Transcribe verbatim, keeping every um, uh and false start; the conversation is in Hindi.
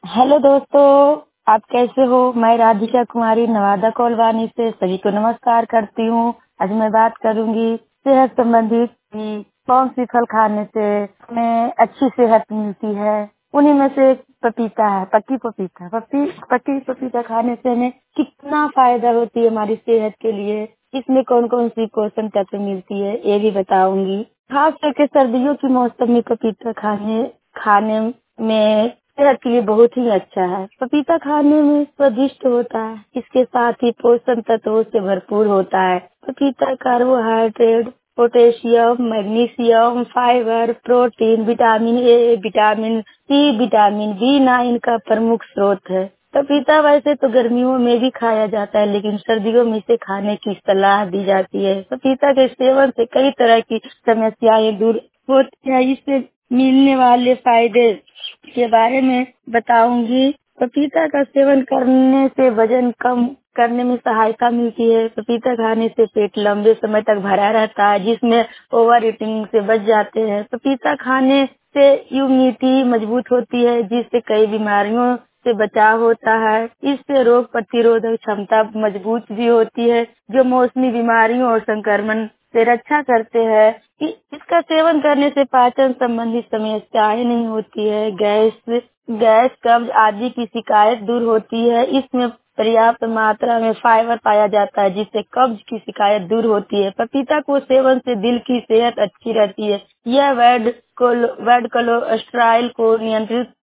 हेलो दोस्तों, आप कैसे हो? मैं राधिका कुमारी नवादा कॉलोनी से सभी को नमस्कार करती हूँ। आज मैं बात करूंगी सेहत संबंधित कि कौन सी फल खाने से हमें अच्छी सेहत मिलती है। उन्हीं में से एक पपीता है, पक्की पपीता। पपी पक्की पपीता खाने से हमें कितना फायदा होती है हमारी सेहत के लिए। इसमें कौन कौन सी पोषण तत्व मिलती है ये भी बताऊंगी। खास करके सर्दियों के मौसम में पपीता खाने खाने में सेहत के लिए बहुत ही अच्छा है। पपीता खाने में स्वादिष्ट होता है, इसके साथ ही पोषण तत्वों से भरपूर होता है। पपीता carbohydrate, potassium, magnesium, fibre, protein, vitamin A, vitamin C, vitamin B nine का प्रमुख स्रोत है। पपीता वैसे तो गर्मियों में भी खाया जाता है, लेकिन सर्दियों में इसे खाने की सलाह दी जाती है। पपीता के सेवन से कई तरह की समस्याएं दूर होती है। इससे मिलने वाले फायदे के बारे में बताऊंगी। पपीता का सेवन करने से वजन कम करने में सहायता मिलती है। पपीता खाने से पेट लंबे समय तक भरा रहता है, जिसमें ओवर ईटिंग से बच जाते हैं। पपीता खाने से इम्यूनिटी मजबूत होती है, जिससे कई बीमारियों से बचाव होता है। इससे रोग प्रतिरोधक क्षमता मजबूत भी होती है, जो मौसमी बीमारियों और संक्रमण से रक्षा करते हैं। इ- इसका सेवन करने से पाचन संबंधी समस्याएं नहीं होती है। गैस गैस कब्ज आदि की शिकायत दूर होती है। इसमें पर्याप्त मात्रा में फाइबर पाया जाता है, जिससे कब्ज की शिकायत दूर होती है। पपीता को सेवन से दिल की सेहत अच्छी रहती है। यह बैड कोल बैड कोलेस्ट्रॉल को नियंत्रित